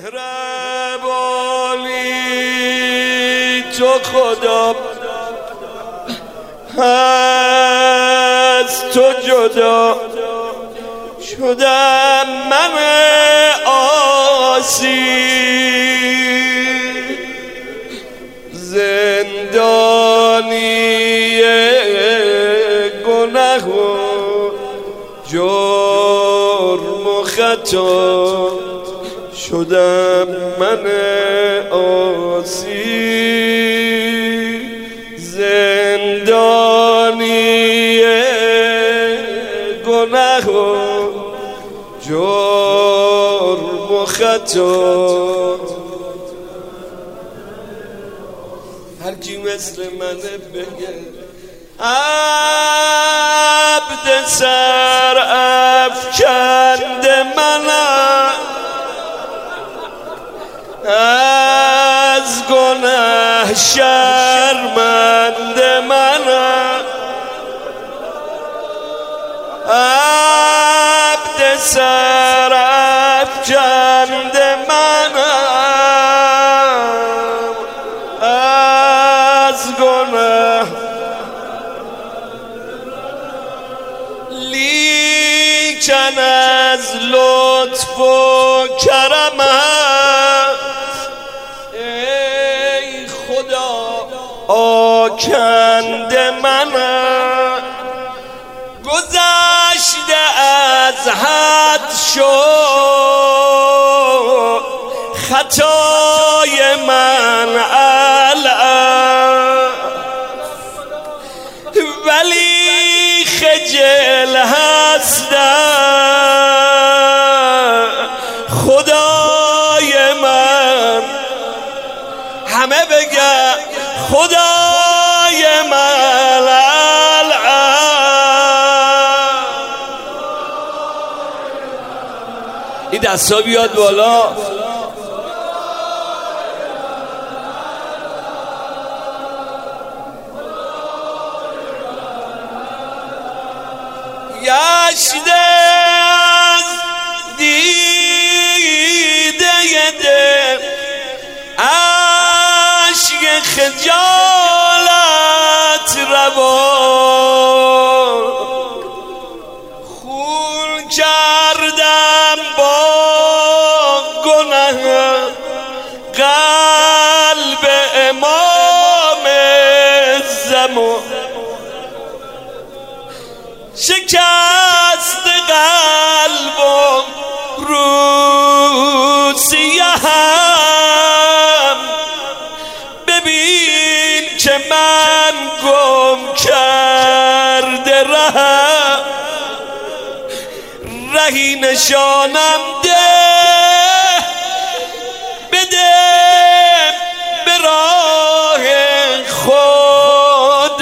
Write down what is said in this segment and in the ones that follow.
مهربانی تو خدا از تو جدا شدم من عاصی، زندانی گناه و جرم و خطا شدم من عاصی، زندانی گناه و جرم و خطا. هر کی مثل منه بگه عبد سر افکند منم، از گناه شرمند منم، عبد سر افکند منم، از گناه لیکن از لطف و کرمت ای خدا آکند منم، گذشته از حد شد خطای من الان، ولی خجل هستم خدای من، همه بگه خدای من الان. این دستا بیاد بالا. گشته از دیده دل اشک خجالت روان، خون کردم با گناه قلب امام زمان، شکست قلبم روسیه هم، ببین که من گم کرده رهم، رهی نشانم ده بده به راه خود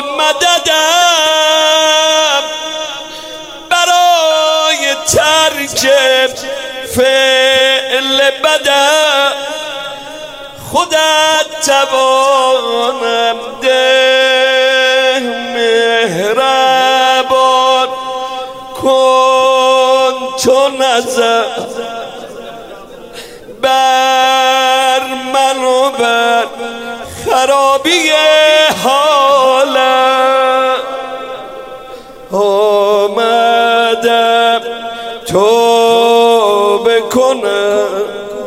مددم، برای ترک فعل بدم خودت توانم ده، مهربان کن تو نظر بر من و بر خرابی حالم، آمدم توبه کنم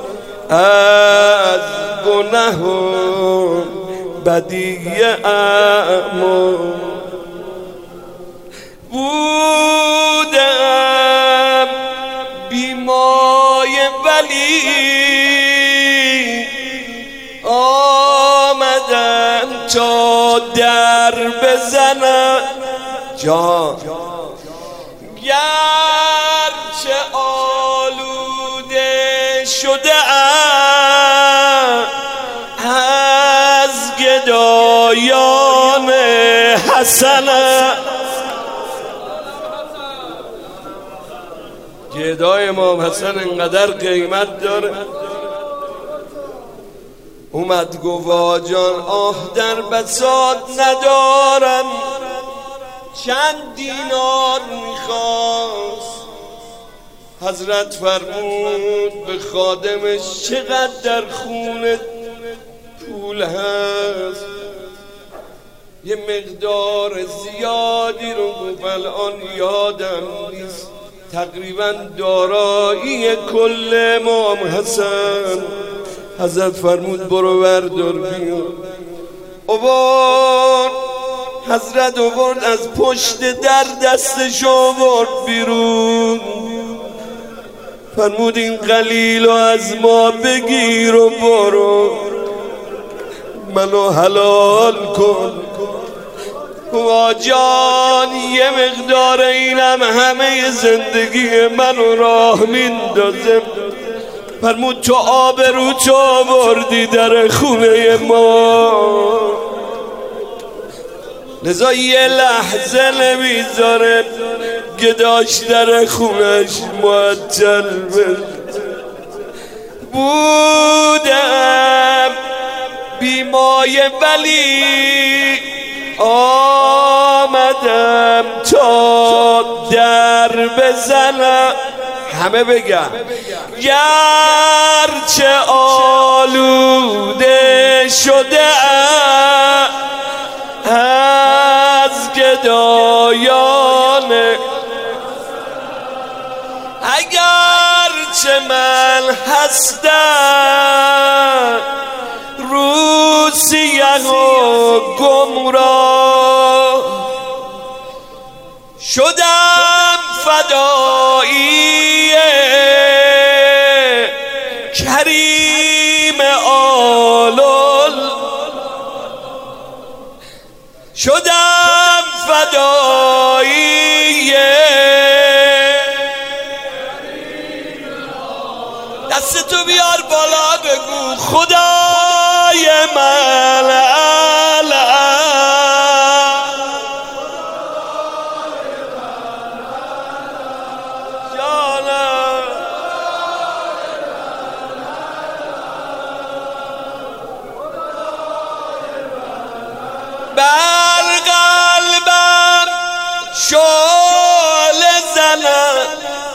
از گناه و بدی اعمال، بودم بیمای ولی آمدم تا در بزنم جان، گرچه آلوده شده از گدایان حسن، گدای امام حسن انقدر قیمت داره. اومد گوا جان آه در بساط ندارم، چند دینار میخواست حضرت فرمود به خادمش چقدر در خونه پول هست؟ یه مقدار زیادی رو گفت الان یادم نیست، تقریبا دارایی کل امام حسن. حضرت فرمود برو بردار بیار. آورد حضرت، آورد از پشت در دستش آورد بیرون. فرمود این قلیل رو از ما بگیر و برو، منو حلال کن. جان یه مقدار اینم همه زندگی منو راه میندازه. فرمود تو آبرو تو آوردی در خونه ما، لذا یه لحظه نمیذاره گداش در خونش معطل بشه. بودم بیمایه ولی آمدم تا در بزنم. همه بگم گرچه آلوده شده از گدایان، اگرچه من هستم روسیه و گمراه، شدم فدایی کریم آلول، شدم فدایی. دستتو بیار بالا بگو خدای من بر قلبم شعله زنم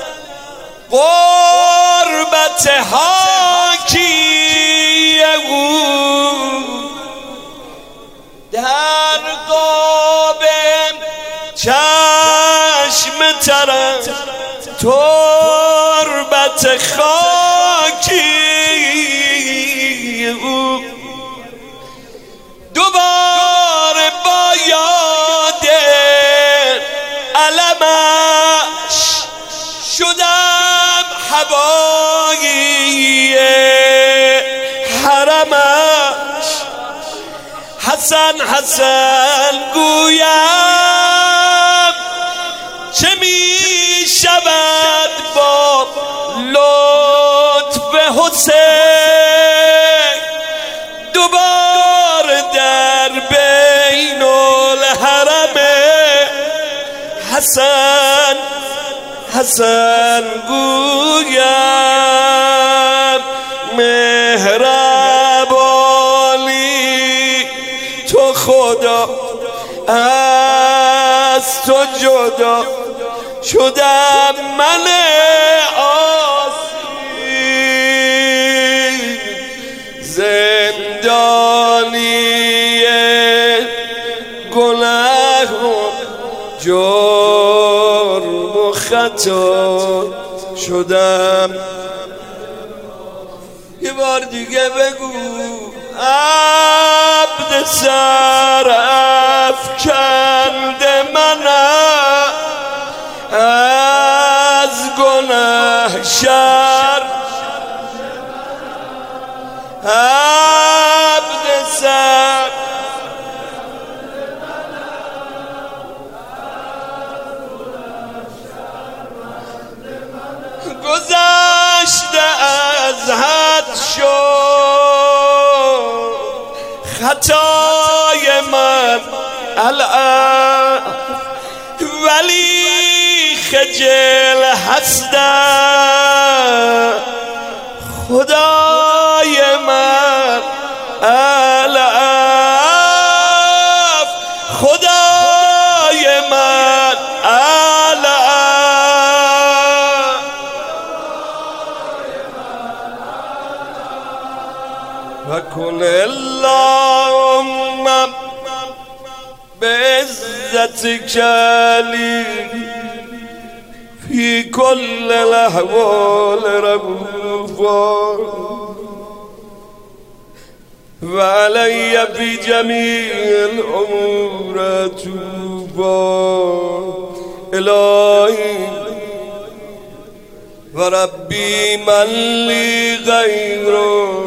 غربت حاکی او، در قاب چشم ترم تربت خاکی او. دوباره با یاد علمش شدم هوایی حرمش. حسن حسن گویم چه می شود با لطف حسین، دوباره در بین الحرم حسن حسن گویم مهربانی تو خدا، از تو جدا شدم من آسی، زندانی گناه و جرم و خطا شدم. یه بار دیگه بگو عبد سر افکند منم از گناه شر، عبد سر گذشته از حد شد خطای من الان، ولی خجل هستم خدای من الان، خدای من الان. فكن اللهم بعزتك لي في كل الأحوال رؤوفا وعلي في جميع الأمور توبا إلهي وربي من لي غيره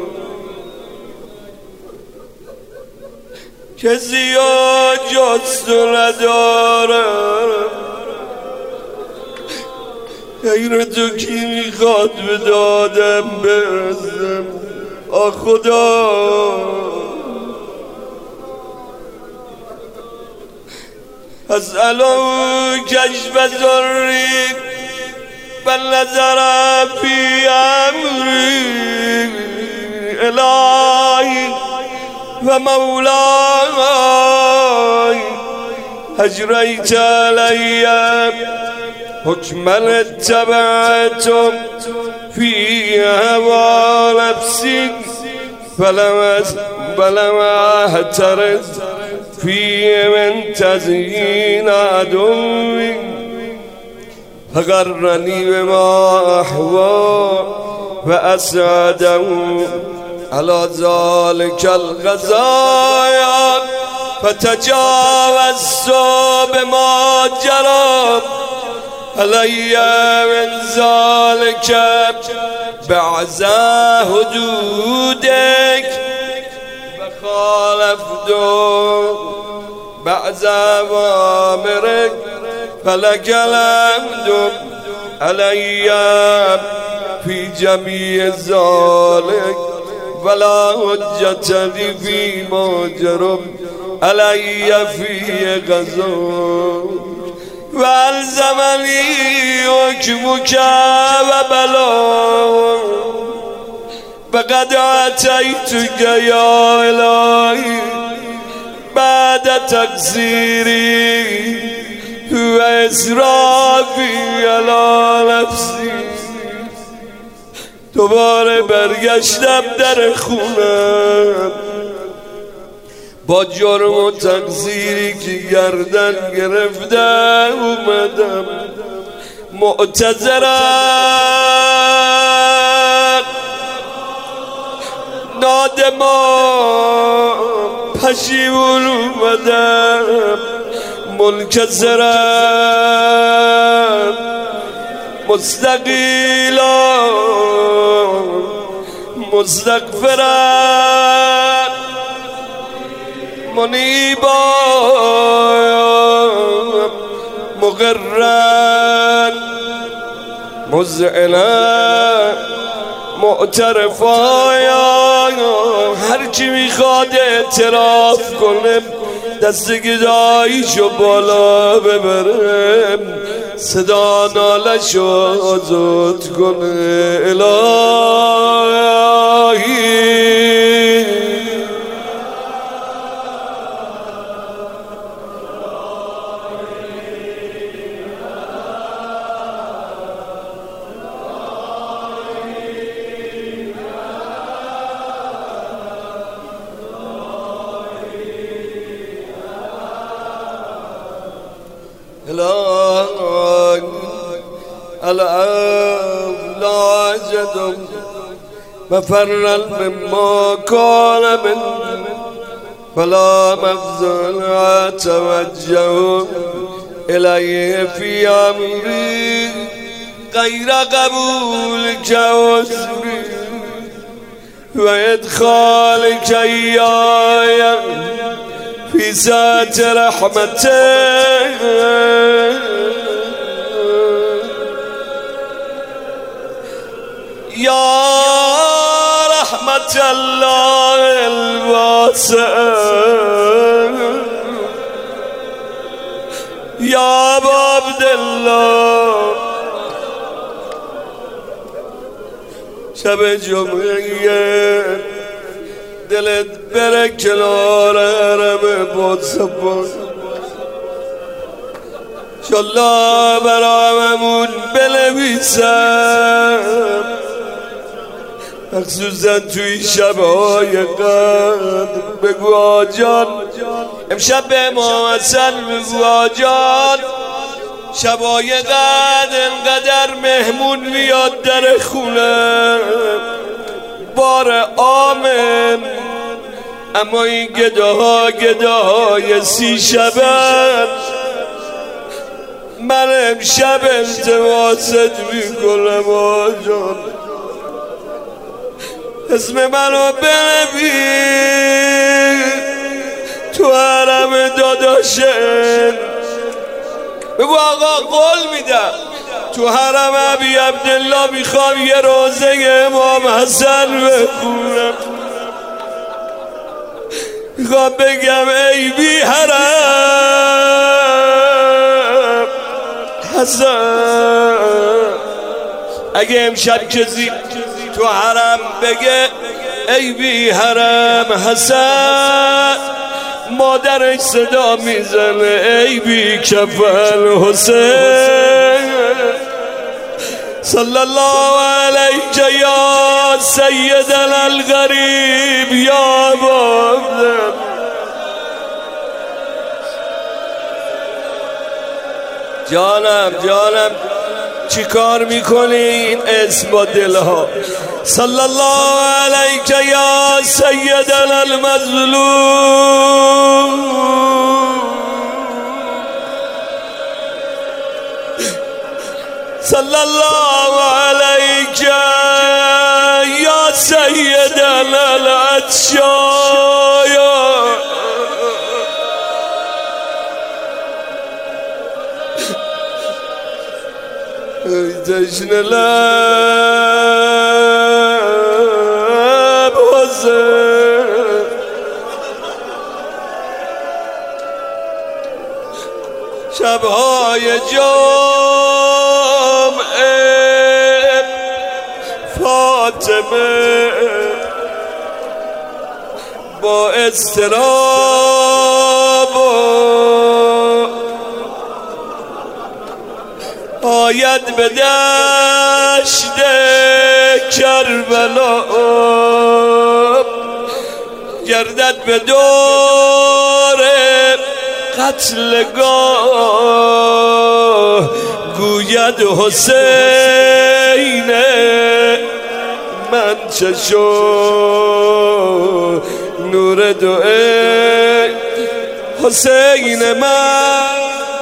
کسی ها جز تو ندارم غیر تو کی میخواد به دادم برسم آ خدا اسألو کشف ذری و نظر فی امری الهی و مولاي أجريت علي حكما اتبعتم في هوى نفسي فلم أهترد في من تزيين عدوي فغرني بما أحوى فأسعده على ذلك الغزايا فتجاوزت بما جرى علي من ذلك بعد حدودك وخالفت بعد أوامرك فلك الحمد علي في جميع ذلك ولا حجة لي فيما جرى علي في غزو والزمني حكمك وبلاء فقد أتيتك يا إلهي بعد تقصيري وإسرافي على نفسي دوباره برگشتم در خونم با جرم و تقصیری که گردن گرفته اومدم معتذرم نادمان پشیمون اومدم منکسرم مستقیلا مستغفرم منیبا مقرن مذعنا معترفا هر کی میخواد اعتراف کنه دست گداییشو بالا ببرم صدا نالشو آزاد کنه الهی الآن لا أجد مفرا مما كان من فلا مفزع أتوجه إليه في أمري غير قبولك وسري وإدخالك إياي في ساعة رحمتك يا رحمة الله الواسعة يا أبا عبد الله شب جمعه دلت بره کنار حرم بادسبان انشالله برامون بنویسم مخصوصا توی شبهای قدر بگو آجان، امشب به ما اصل بگو آجان، شبهای قدر انقدر مهمون میاد در خونه بار آمن، اما این گداهای 30 شبن. من امشب التماست میکنم آجان، اسم منو بنویس تو حرم داداشم، بگو آقا قول میدم تو حرم ابی عبدالله میخوام یه روزه امام حسن بخونم، میخوام بگم ای بی حرم حسن. اگه امشب کسی تو حرم بگه ای بی حرم حسن، مادرش صدا میزنه ای بی کفل حسین. صلی الله علیک یا سیدنا الغریب یا بابدم. جانم چی کار میکنین اسم با دلها؟ صلی الله علیک یا سیدنا المظلوم، صلی الله علیک یا سیدنا العطشان. تشنه لب حسین، شبهای جمعه فاطمه با اضطراب آید به دشت کربلا، گردد به دور قتلگاه، گوید حسین من چشم نور دوئه، حسین من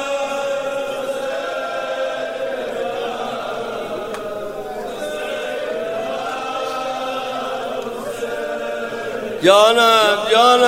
جانم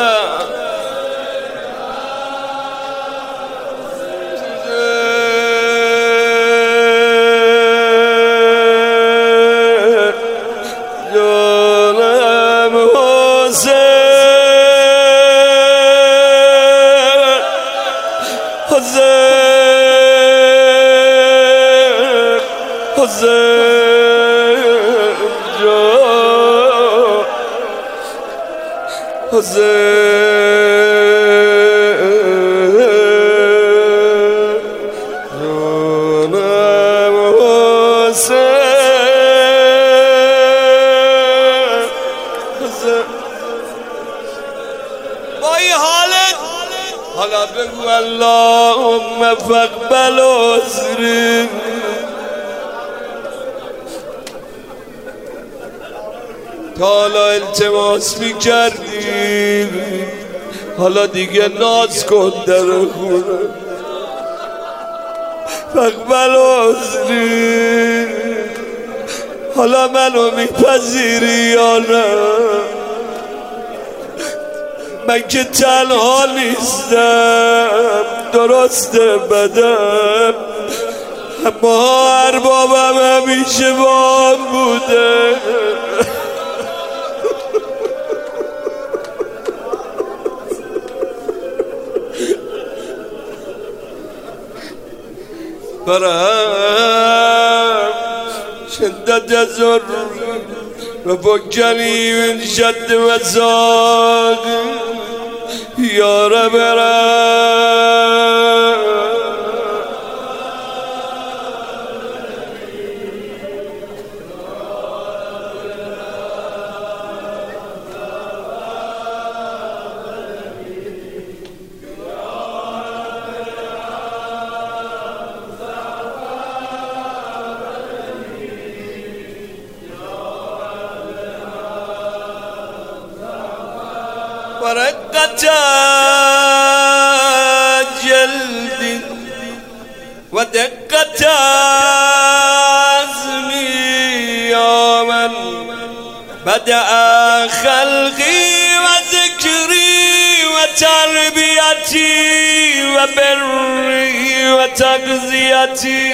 حالا بگو اللهم فاقبل عذری. تا حالا التماس میکردی، حالا دیگه ناز کن در خونه. فاقبل عذری، حالا منو میپذیری یا نه؟ من که تنها نیستم، درسته بدم، اما اربابم همیشه با هم بوده. برم شدت ازر و فکنی من شد وزاق یا رب ورقة جلدي ودقة عزمي يا من بدأ خلقي وذكري وتربيتي وبري وتغذيتي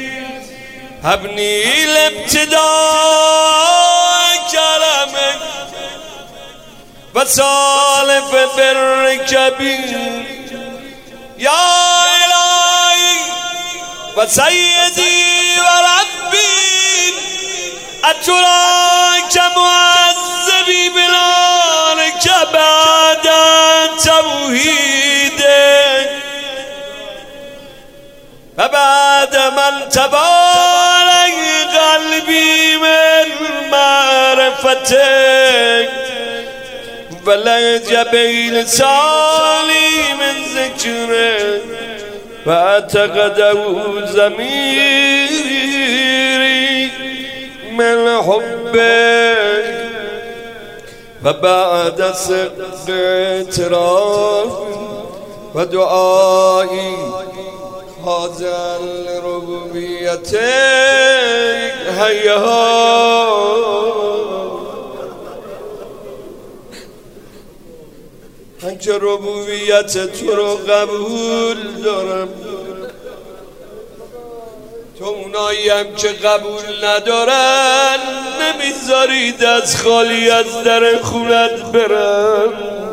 هبني الابتداء كرمك وصالف برك بي يا إلهي وسيدي وربي أتراك معذبي بنارك بعد توحيدك وبعد من تبارك قلبي من معرفتك ولج بلساني من ذكرك واعتقده ضميري من حبك وبعد صدق اعتراف ودعائي هذا لربوبيتك هيا هنچه ربوبیت تو رو قبول دارم تو اونایی هم که قبول ندارن نمیذارید از خالی از در خونت برم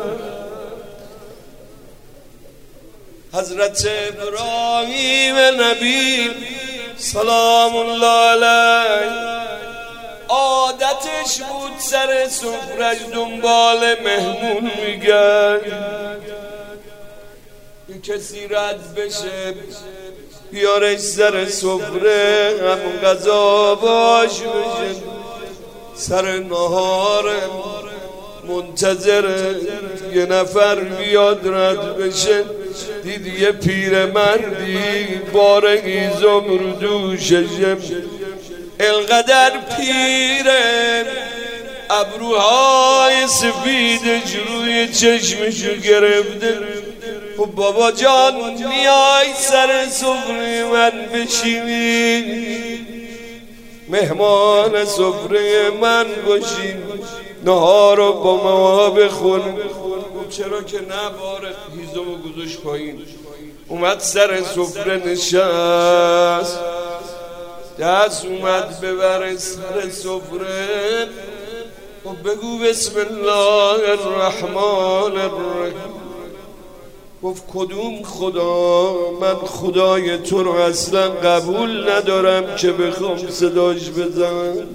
حضرت ابراهیم نبی سلام الله علیه عادتش بود سر سفرش دنبال مهمون میگرد یه کسی رد بشه بیارش سر سفره همون غذا باش بشه سر نهار منتظر یه نفر بیاد رد بشه دید یه پیر مردی بارگی زمردوششه القدر پیره ابروهای سفیدش روی چشمشو گرفته خب بابا جان میای سر سفره من بشینی مهمان سفره من باشی نهارو با ما بخور چرا که نه باره هیزمو گذاشت پایین اومد سر سفره نشست دست اومد ببره سر سفره و بگو بسم الله الرحمن الرحیم گفت کدوم خدا من خدای تو رو اصلا قبول ندارم که بخوام صداش بزنم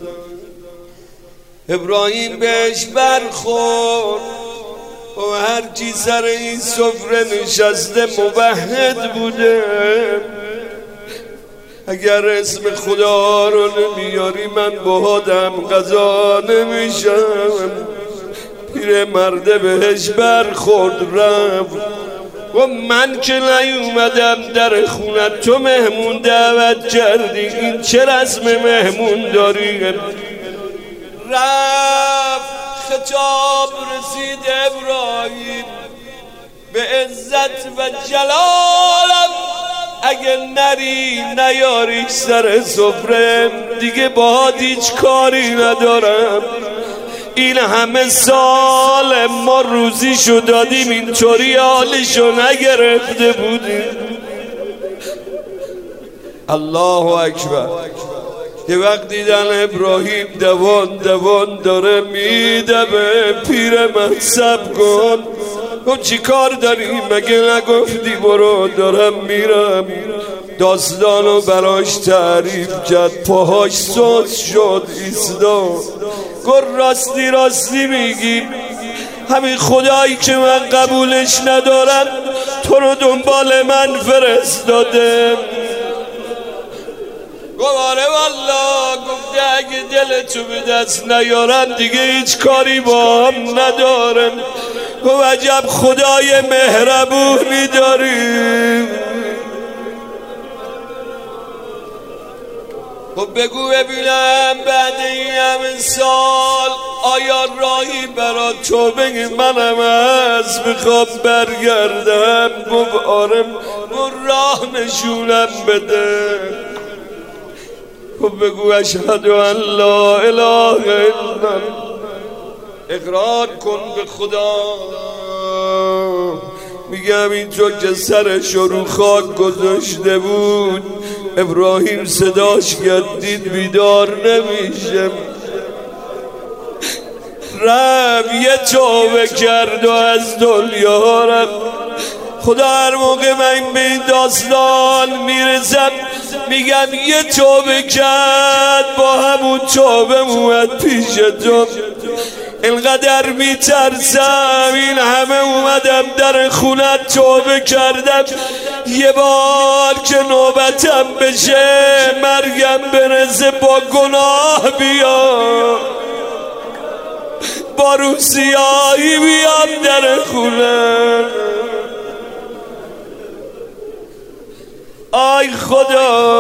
ابراهیم بهش برخورد و هر کی سر این سفره نشسته موحد بوده اگر اسم خدا رو نمیاری من باهاتم غذا نمیشم پیر مرده بهش برخورد رفت و من که نیومدم در خونت تو مهمون دعوت کردی این چه رسم مهمون داری رفت خطاب رسید ابراهیم به عزت و جلالم اگه نری نیاری سر سفره دیگه باهات هیچ کاری ندارم این همه سال ما روزیشو دادیم اینطوری حالشو نگرفته بودیم الله اکبر یه وقت دیدن ابراهیم دوان داره میدمه پیر من صبر کن گفت چی کار داری مگه نگفتی برو دارم میرم داستانو براش تعریف کرد پاهاش سوز شد ایستاد گفت راستی میگی همین خدایی که من قبولش ندارم تو رو دنبال من فرستاده گفت آره والله گفته اگه دلتو به دست نیارم دیگه هیچ کاری با هم ندارم گفت عجب خدای مهربونی داریم خب بگو ببینم بعد این همه سال آیا راه الهی برا تو بگی منم از میخوام برگردم. گفت آره راه نشونم بده. گفت بگو اشهد ان لا اله الا الله. اقرار کن به خدا. میگم اینجا که سرش رو خاک گذاشته بود ابراهیم صداش کرد دید بیدار نمیشه. رفت یه توبه کرد و از دنیا رفت. خدا هر موقع من به این داستان میرسم میگم یه توبه کرد با همون توبه اومد پیش تو. اینقدر میترسم این همه اومدم در خونت توبه کردم یه بار که نوبتم بشه مرگم برسه با گناه بیا با رو سیاهی بیام در خونه. آی خدا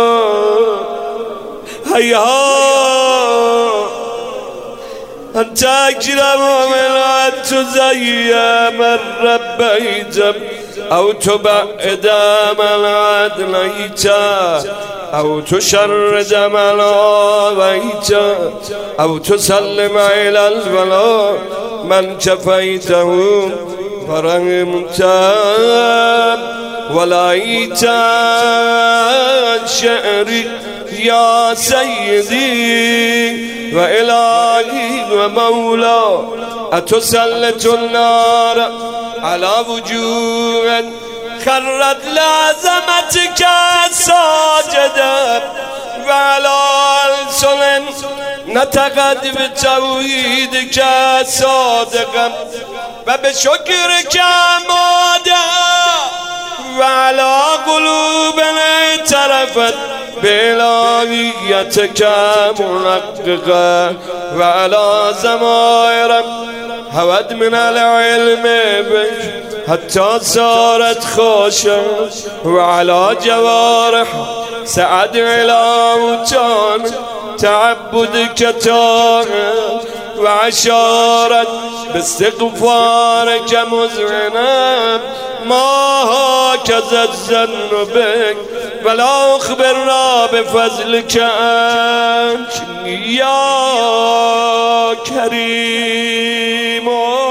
هیها انت اکرم من انت زیم ربیت او تبعد من عدلیت او تشرد من آویت او تسلم الى الولا من کفیته فرغمت ولایت شعری یا سیدی و الهی و مولا اتسلط النار على وجوه خرت لعظمتك ساجدا و على السنن نتقد بتوحیدك صادقا و بشکرك مادا و على قلوبنا اعترفت بإلهیتك منققا و على ضمائر هود من العلم بك حتى صارت خاشعة و على جوارح سعد إلى وجان تعبدك طاعة و عشارت باستغفارك مذعنب ما هكذا الظن بك ولا أخبرنا بفضلك عنك يا كريم.